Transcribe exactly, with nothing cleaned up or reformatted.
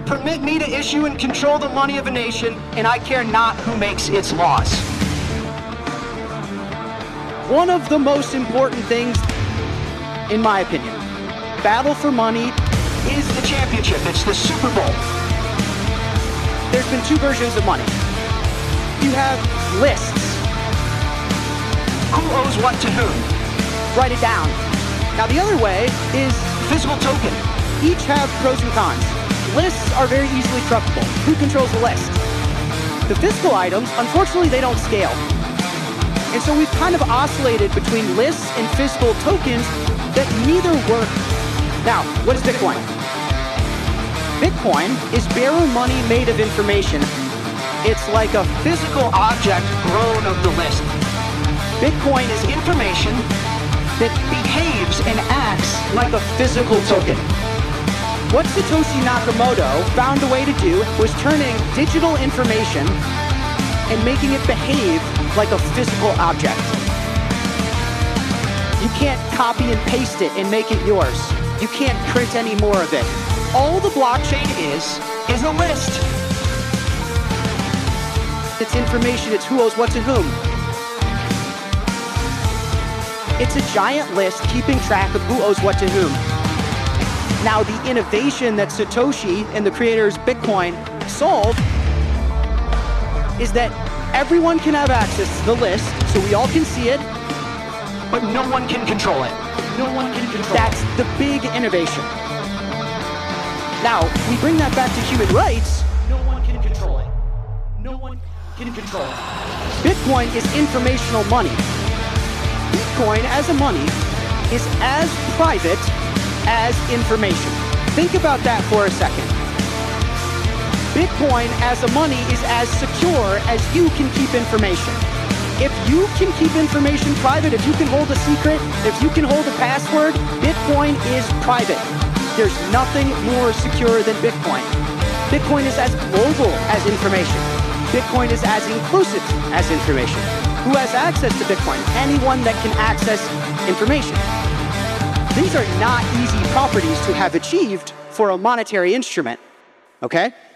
permit me to issue and control the money of a nation, and I care not who makes its laws. One of the most important things, in my opinion, battle for money is the championship. It's the Super Bowl. There's been two versions of money. You have lists. Who owes what to whom? Write it down. Now the other way is physical token. Each have pros and cons. Lists are very easily truckable. Who controls the list? The physical items, unfortunately, they don't scale. And so we've kind of oscillated between lists and physical tokens that neither work. Now, what is Bitcoin? Bitcoin is bearer money made of information. It's like a physical object grown of the list. Bitcoin is information that behaves and acts like a physical token. What Satoshi Nakamoto found a way to do was turning digital information and making it behave like a physical object. You can't copy and paste it and make it yours. You can't print any more of it. All the blockchain is, is a list. It's information, it's who owes what to whom. It's a giant list keeping track of who owes what to whom. Now, the innovation that Satoshi and the creators of Bitcoin solved is that everyone can have access to the list, so we all can see it, but no one can control it. No one can control it. That's the big innovation. Now, we bring that back to human rights. No one can control it. No one can control it. Bitcoin is informational money. Bitcoin as a money is as private as information. Think about that for a second. Bitcoin as a money is as secure as you can keep information. If you can keep information private, if you can hold a secret, if you can hold a password, Bitcoin is private. There's nothing more secure than Bitcoin. Bitcoin is as global as information. Bitcoin is as inclusive as information. Who has access to Bitcoin? Anyone that can access information. These are not easy properties to have achieved for a monetary instrument, okay?